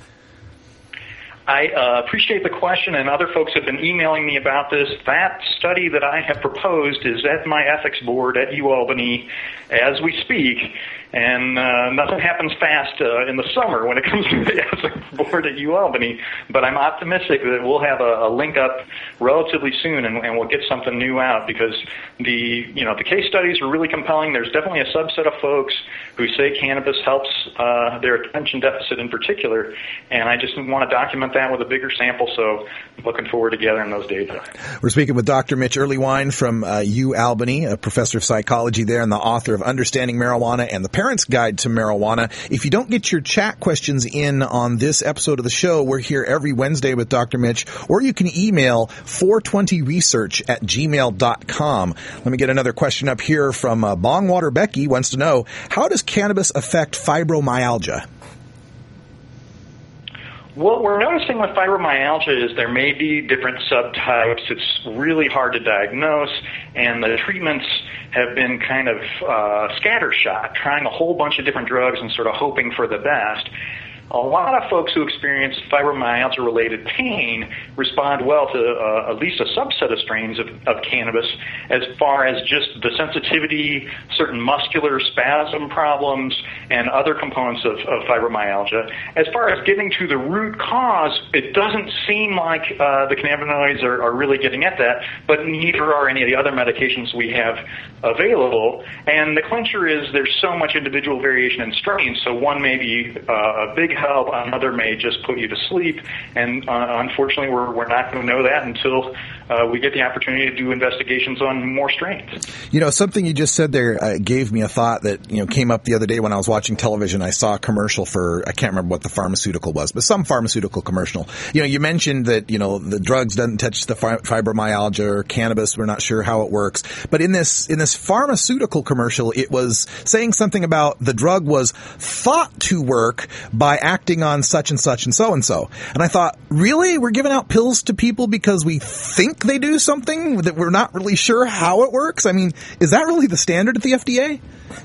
I appreciate the question, and other folks have been emailing me about this. That study that I have proposed is at my ethics board at UAlbany as we speak, and nothing happens fast in the summer when it comes to the ethics board at UAlbany, but I'm optimistic that we'll have a link up relatively soon, and we'll get something new out, because the case studies are really compelling. There's definitely a subset of folks who say cannabis helps their attention deficit in particular, and I just want to document that with a bigger sample, so I'm looking forward to gathering those data. We're speaking with Dr. Mitch Earleywine from UAlbany, a professor of psychology there and the author of Understanding Marijuana and the Parent's Guide to Marijuana. If you don't get your chat questions in on this episode of the show, we're here every Wednesday with Dr. Mitch, or you can email 420research@gmail.com. Let me get another question up here from Bongwater Becky wants to know, how does cannabis affect fibromyalgia? What we're noticing with fibromyalgia is there may be different subtypes. It's really hard to diagnose, and the treatments have been kind of scattershot, trying a whole bunch of different drugs and sort of hoping for the best. A lot of folks who experience fibromyalgia-related pain respond well to at least a subset of strains of cannabis, as far as just the sensitivity, certain muscular spasm problems, and other components of fibromyalgia. As far as getting to the root cause, it doesn't seem like the cannabinoids are really getting at that, but neither are any of the other medications we have available. And the clincher is there's so much individual variation in strains, so one may be a big help, another may just put you to sleep, and unfortunately we're not going to know that until we get the opportunity to do investigations on more strains. Something you just said there gave me a thought that came up the other day when I was watching television. I saw a commercial for, I can't remember what the pharmaceutical was, but some pharmaceutical commercial. You mentioned that the drugs doesn't touch the fibromyalgia or cannabis. We're not sure how it works, but in this pharmaceutical commercial, it was saying something about the drug was thought to work by acting on such and such and so and so. And I thought, really? We're giving out pills to people because we think they do something that we're not really sure how it works? I mean, is that really the standard at the FDA?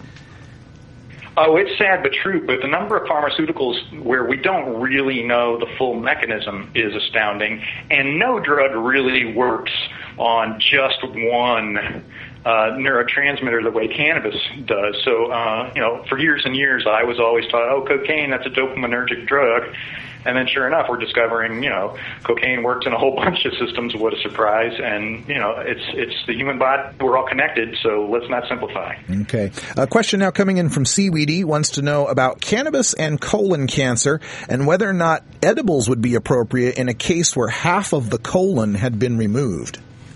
Oh, it's sad but true, but the number of pharmaceuticals where we don't really know the full mechanism is astounding, and no drug really works on just one neurotransmitter the way cannabis does. So, for years and years, I was always taught, cocaine, that's a dopaminergic drug. And then sure enough, we're discovering, cocaine works in a whole bunch of systems. What a surprise. And, it's the human body. We're all connected, so let's not simplify. Okay. A question now coming in from Seaweedy wants to know about cannabis and colon cancer and whether or not edibles would be appropriate in a case where half of the colon had been removed.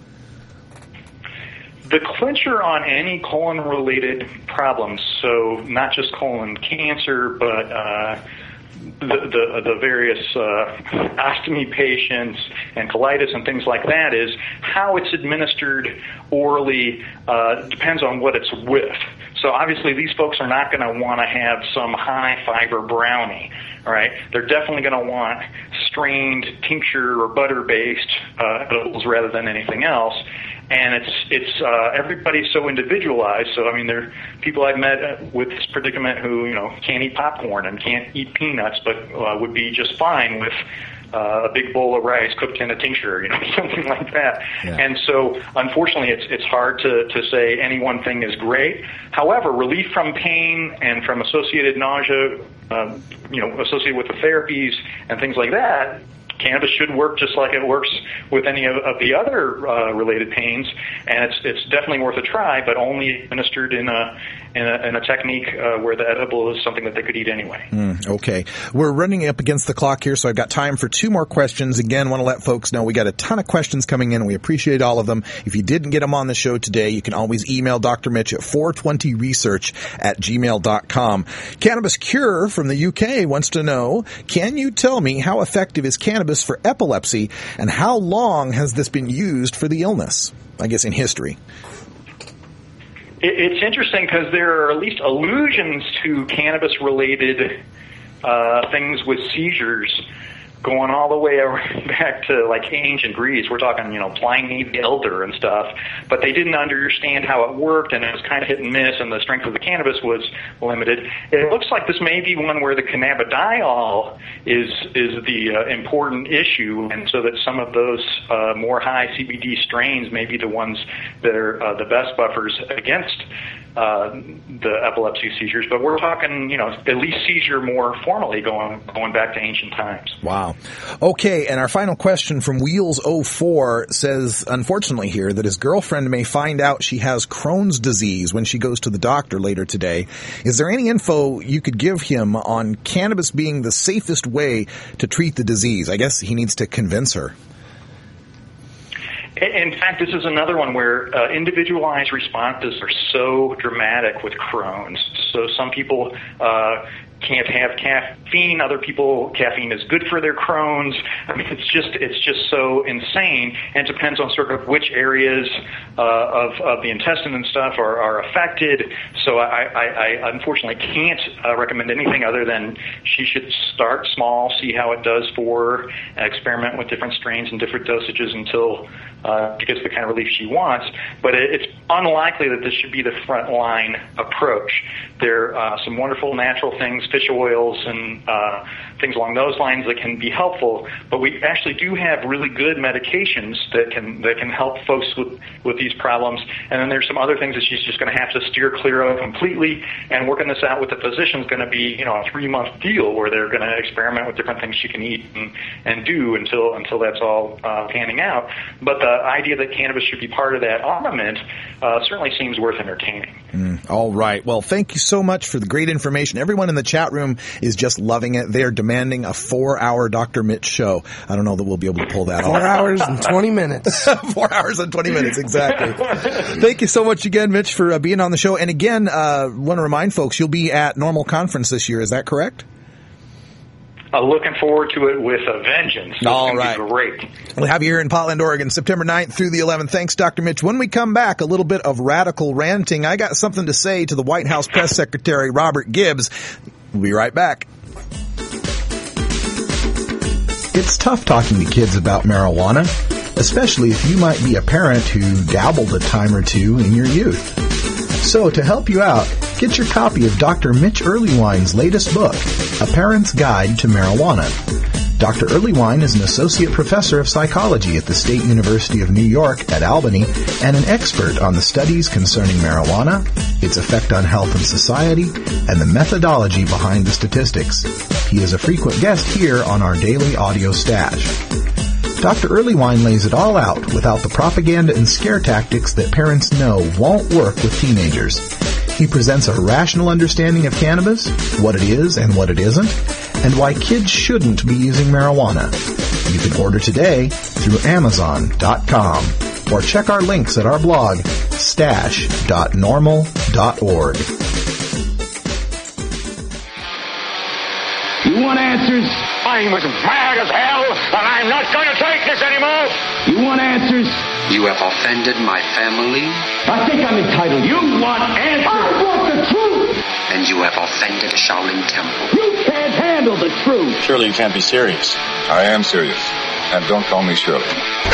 The clincher on any colon-related problems, so not just colon cancer, but the various ostomy patients and colitis and things like that, is how it's administered orally depends on what it's with. So obviously these folks are not going to want to have some high fiber brownie, all right? They're definitely going to want strained tincture or butter-based edibles rather than anything else. And it's everybody's so individualized. So I mean, there are people I've met with this predicament who can't eat popcorn and can't eat peanuts, but would be just fine with a big bowl of rice cooked in a tincture, something like that. Yeah. And so, unfortunately, it's hard to say any one thing is great. However, relief from pain and from associated nausea, associated with the therapies and things like that, cannabis should work just like it works with any of the other related pains, and it's definitely worth a try, but only administered in a technique where the edible is something that they could eat anyway. Okay. We're running up against the clock here, so I've got time for 2 more questions. Again, want to let folks know we got a ton of questions coming in, and we appreciate all of them. If you didn't get them on the show today, you can always email Dr. Mitch at 420research@gmail.com. Cannabis Cure from the UK wants to know, can you tell me how effective is cannabis for epilepsy, and how long has this been used for the illness, I guess, in history? It's interesting because there are at least allusions to cannabis-related things with seizures going all the way back to like ancient Greece. We're talking, Pliny the Elder and stuff, but they didn't understand how it worked, and it was kind of hit and miss, and the strength of the cannabis was limited. It looks like this may be one where the cannabidiol is the important issue, and so that some of those more high CBD strains may be the ones that are the best buffers against the epilepsy seizures. But we're talking, at least seizure more formally going back to ancient times. Wow. Okay, and our final question from Wheels04 says, unfortunately here, that his girlfriend may find out she has Crohn's disease when she goes to the doctor later today. Is there any info you could give him on cannabis being the safest way to treat the disease? I guess he needs to convince her. In fact, this is another one where individualized responses are so dramatic with Crohn's. So some people can't have caffeine. Other people, caffeine is good for their Crohn's. I mean, it's just so insane, and it depends on sort of which areas of the intestine and stuff are affected. So I unfortunately can't recommend anything other than she should start small, see how it does for her, experiment with different strains and different dosages until she gets the kind of relief she wants. But it's unlikely that this should be the front line approach. There are some wonderful natural things, fish oils and things along those lines that can be helpful, but we actually do have really good medications that can help folks with these problems. And then there's some other things that she's just going to have to steer clear of completely, and working this out with the physician is going to be a 3-month deal where they're going to experiment with different things she can eat and do until that's all panning out. But the idea that cannabis should be part of that armament certainly seems worth entertaining. All right. Well, thank you so much for the great information. Everyone in the chat room is just loving it. They are demanding a 4-hour Dr. Mitch show. I don't know that we'll be able to pull that off. 4 hours and 20 minutes. 4 hours and 20 minutes, exactly. Thank you so much again, Mitch, for being on the show. And again, want to remind folks, you'll be at Normal Conference this year. Is that correct? Looking forward to it with a vengeance. All right. It's going to be great. We'll have you here in Portland, Oregon, September 9th through the 11th. Thanks, Dr. Mitch. When we come back, a little bit of radical ranting. I got something to say to the White House Press Secretary, Robert Gibbs. We'll be right back. It's tough talking to kids about marijuana, especially if you might be a parent who dabbled a time or two in your youth. So to help you out, get your copy of Dr. Mitch Earlywine's latest book, A Parent's Guide to Marijuana. Dr. Earlywine is an associate professor of psychology at the State University of New York at Albany and an expert on the studies concerning marijuana, its effect on health and society, and the methodology behind the statistics. He is a frequent guest here on our daily audio stash. Dr. Earlywine lays it all out without the propaganda and scare tactics that parents know won't work with teenagers. He presents a rational understanding of cannabis, what it is and what it isn't, and why kids shouldn't be using marijuana. You can order today through Amazon.com or check our links at our blog, stash.normal.org. You want answers? I'm as mad as hell, and I'm not going to take this anymore. You want answers? You have offended my family. I think I'm entitled. You want answers. I want the truth. And you have offended Shaolin Temple. You can't handle the truth. Surely you can't be serious. I am serious. And don't call me Shirley.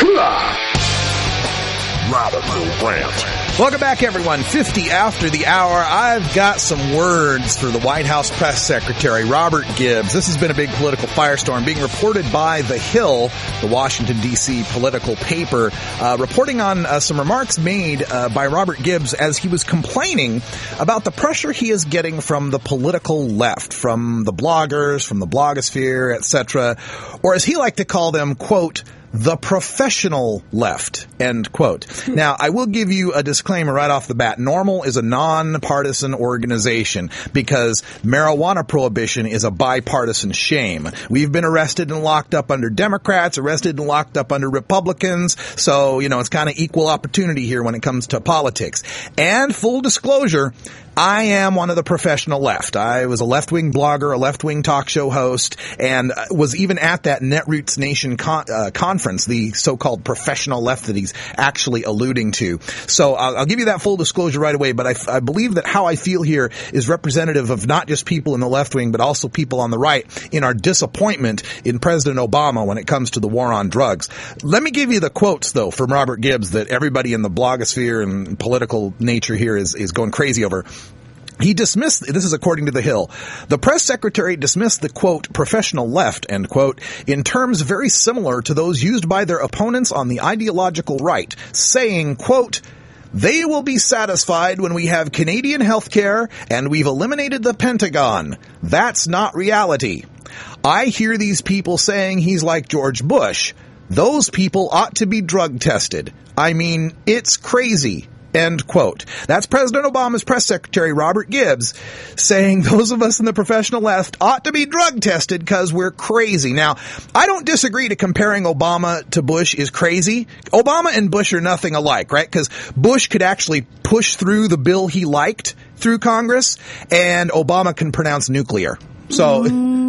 Radical Rant. Welcome back, everyone. 50 after the hour. I've got some words for the White House press secretary, Robert Gibbs. This has been a big political firestorm being reported by The Hill, the Washington, D.C. political paper, reporting on some remarks made by Robert Gibbs as he was complaining about the pressure he is getting from the political left, from the bloggers, from the blogosphere, etc., or as he liked to call them, quote, the professional left, end quote. Now, I will give you a disclaimer right off the bat. NORML is a nonpartisan organization because marijuana prohibition is a bipartisan shame. We've been arrested and locked up under Democrats, arrested and locked up under Republicans. So, it's kind of equal opportunity here when it comes to politics. And full disclosure, I am one of the professional left. I was a left-wing blogger, a left-wing talk show host, and was even at that Netroots Nation conference, the so-called professional left that he's actually alluding to. So I'll give you that full disclosure right away, but I believe that how I feel here is representative of not just people in the left wing, but also people on the right in our disappointment in President Obama when it comes to the war on drugs. Let me give you the quotes, though, from Robert Gibbs that everybody in the blogosphere and political nature here is going crazy over. He dismissed, this is according to The Hill, the press secretary dismissed the, quote, professional left, end quote, in terms very similar to those used by their opponents on the ideological right, saying, quote, they will be satisfied when we have Canadian health care and we've eliminated the Pentagon. That's not reality. I hear these people saying he's like George Bush. Those people ought to be drug tested. I mean, it's crazy. End quote. That's President Obama's press secretary, Robert Gibbs, saying those of us in the professional left ought to be drug tested because we're crazy. Now, I don't disagree to comparing Obama to Bush is crazy. Obama and Bush are nothing alike, right? Because Bush could actually push through the bill he liked through Congress, and Obama can pronounce nuclear. So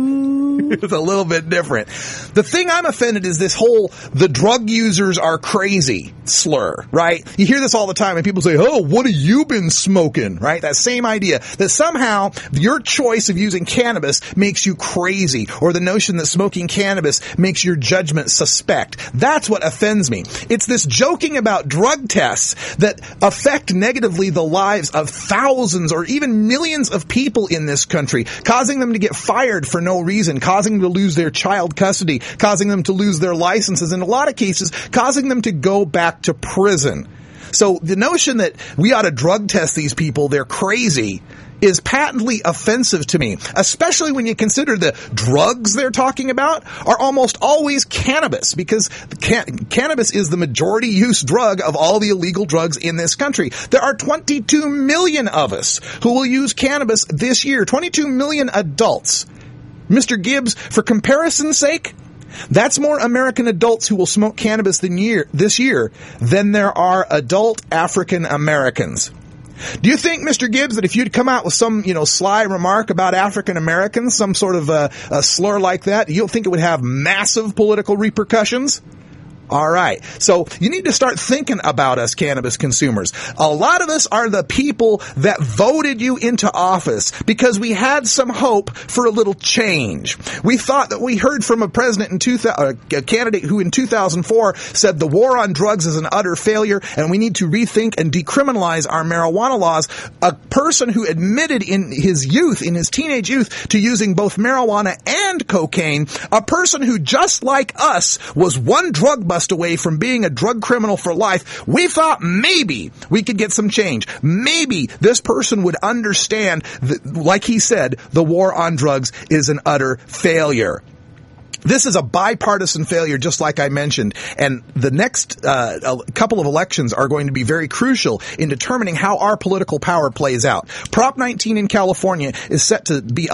it's a little bit different. The thing I'm offended is this whole the drug users are crazy slur, right? You hear this all the time and people say, oh, what have you been smoking, right? That same idea that somehow your choice of using cannabis makes you crazy, or the notion that smoking cannabis makes your judgment suspect. That's what offends me. It's this joking about drug tests that affect negatively the lives of thousands or even millions of people in this country, causing them to get fired for no reason, causing them to lose their child custody, causing them to lose their licenses, in a lot of cases, causing them to go back to prison. So the notion that we ought to drug test these people, they're crazy, is patently offensive to me, especially when you consider the drugs they're talking about are almost always cannabis, because cannabis is the majority use drug of all the illegal drugs in this country. There are 22 million of us who will use cannabis this year, 22 million adults. Mr. Gibbs, for comparison's sake, that's more American adults who will smoke cannabis this year than there are adult African Americans. Do you think, Mr. Gibbs, that if you'd come out with some, sly remark about African Americans, some sort of a slur like that, you don't think it would have massive political repercussions? All right. So you need to start thinking about us cannabis consumers. A lot of us are the people that voted you into office because we had some hope for a little change. We thought that we heard from a president a candidate who in 2004 said the war on drugs is an utter failure and we need to rethink and decriminalize our marijuana laws. A person who admitted in his teenage youth, to using both marijuana and cocaine. A person who, just like us, was one drug bust away from being a drug criminal for life. We thought maybe we could get some change. Maybe this person would understand that, like he said, the war on drugs is an utter failure. This is a bipartisan failure, just like I mentioned, and the next couple of elections are going to be very crucial in determining how our political power plays out. Prop 19 in California is set to be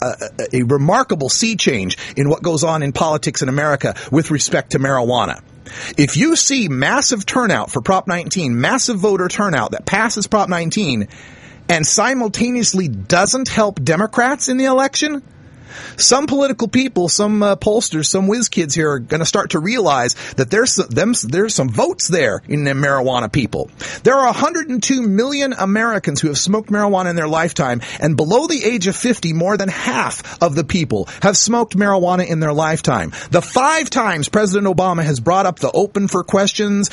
a remarkable sea change in what goes on in politics in America with respect to marijuana. If you see massive turnout for Prop 19, massive voter turnout that passes Prop 19, and simultaneously doesn't help Democrats in the election, Some political people, some pollsters, some whiz kids here are going to start to realize that there's some votes there in the marijuana people. There are 102 million Americans who have smoked marijuana in their lifetime, and below the age of 50, more than half of the people have smoked marijuana in their lifetime. The 5 times President Obama has brought up the open for questions,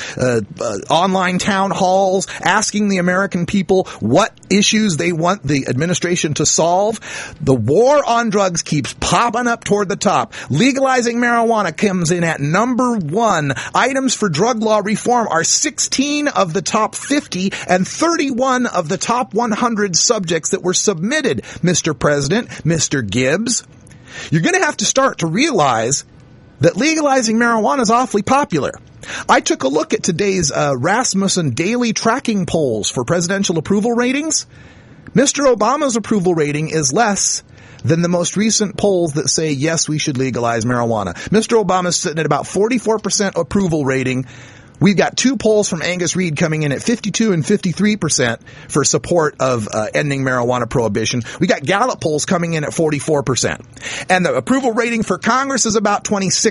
online town halls, asking the American people what issues they want the administration to solve, the war on drugs keeps popping up toward the top. Legalizing marijuana comes in at number 1. Items for drug law reform are 16 of the top 50 and 31 of the top 100 subjects that were submitted, Mr. President, Mr. Gibbs. You're going to have to start to realize that legalizing marijuana is awfully popular. I took a look at today's Rasmussen daily tracking polls for presidential approval ratings. Mr. Obama's approval rating is less than the most recent polls that say, yes, we should legalize marijuana. Mr. Obama's sitting at about 44% approval rating. We've got 2 polls from Angus Reid coming in at 52 and 53% for support of ending marijuana prohibition. We got Gallup polls coming in at 44%. And the approval rating for Congress is about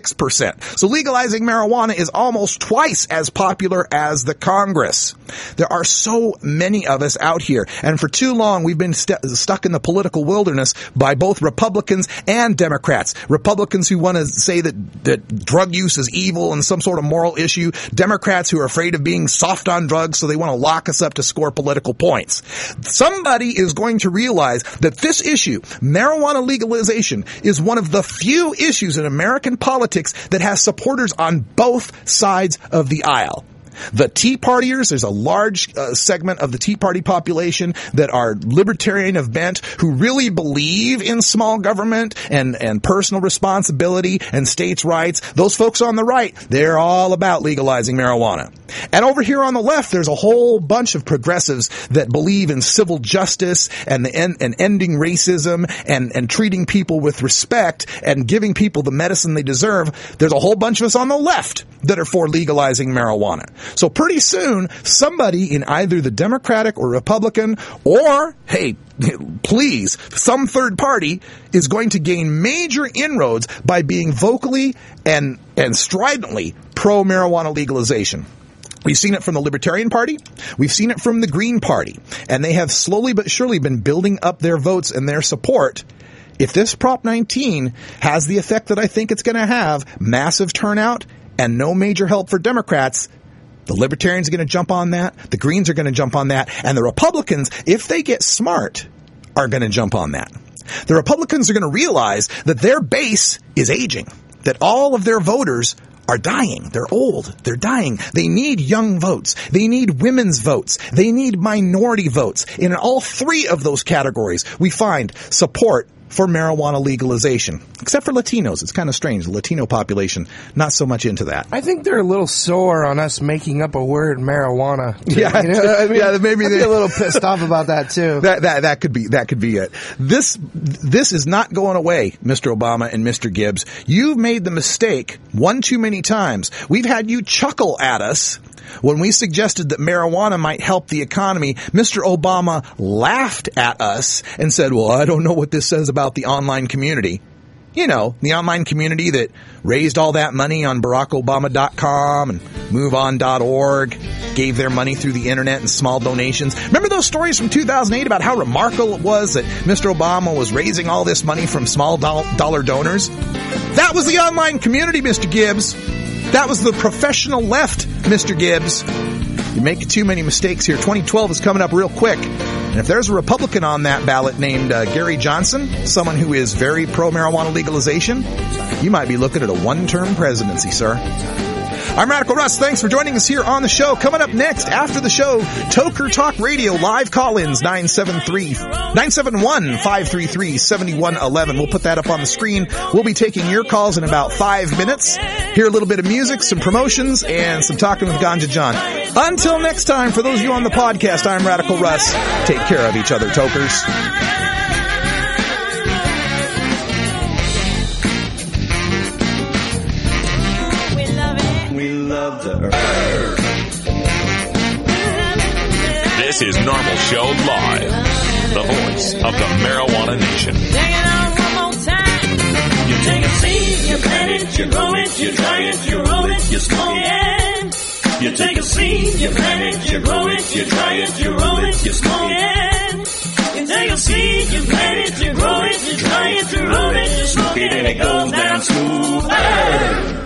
26%. So legalizing marijuana is almost twice as popular as the Congress. There are so many of us out here. And for too long, we've been stuck in the political wilderness by both Republicans and Democrats. Republicans who want to say that drug use is evil and some sort of moral issue. Democrats who are afraid of being soft on drugs, so they want to lock us up to score political points. Somebody is going to realize that this issue, marijuana legalization, is one of the few issues in American politics that has supporters on both sides of the aisle. The Tea Partiers, there's a large segment of the Tea Party population that are libertarian of bent, who really believe in small government and personal responsibility and states' rights. Those folks on the right, they're all about legalizing marijuana. And over here on the left, there's a whole bunch of progressives that believe in civil justice and ending racism and treating people with respect and giving people the medicine they deserve. There's a whole bunch of us on the left that are for legalizing marijuana. So pretty soon, somebody in either the Democratic or Republican or, hey, please, some third party is going to gain major inroads by being vocally and stridently pro-marijuana legalization. We've seen it from the Libertarian Party. We've seen it from the Green Party. And they have slowly but surely been building up their votes and their support. If this Prop 19 has the effect that I think it's going to have, massive turnout and no major help for Democrats, the Libertarians are going to jump on that. The Greens are going to jump on that. And the Republicans, if they get smart, are going to jump on that. The Republicans are going to realize that their base is aging, that all of their voters are dying. They're old. They're dying. They need young votes. They need women's votes. They need minority votes. In all 3 of those categories, we find support for marijuana legalization, except for Latinos. It's kind of strange. The Latino population, not so much into that. I think they're a little sore on us making up a word, marijuana. Yeah, you know? I mean, yeah, maybe they're a little pissed off about that too. That could be it. This is not going away, Mr. Obama and Mr. Gibbs. You've made the mistake one too many times. We've had you chuckle at us when we suggested that marijuana might help the economy. Mr. Obama laughed at us and said, well, I don't know what this says about the online community. You know, the online community that raised all that money on BarackObama.com and MoveOn.org, gave their money through the internet in small donations. Remember those stories from 2008 about how remarkable it was that Mr. Obama was raising all this money from small dollar donors? That was the online community, Mr. Gibbs. That was the professional left, Mr. Gibbs. You're making too many mistakes here. 2012 is coming up real quick. And if there's a Republican on that ballot named Gary Johnson, someone who is very pro-marijuana legalization, you might be looking at a one-term presidency, sir. I'm Radical Russ. Thanks for joining us here on the show. Coming up next, after the show, Toker Talk Radio live call-ins, 971-533-7111. We'll put that up on the screen. We'll be taking your calls in about 5 minutes. Hear a little bit of music, some promotions, and some talking with Ganja John. Until next time, for those of you on the podcast, I'm Radical Russ. Take care of each other, Tokers. This is Normal Show Live, the voice of the Marijuana Nation. take a seed, you plant it, you grow it, you dry it, you roll it, you smoke it. You take a seed, you plant it, you grow it, you dry it, you roll it, you smoke it. You take a seed, you plant it, you grow it, you dry it, you roll it, you smoke it, and it goes down smooth. Hey!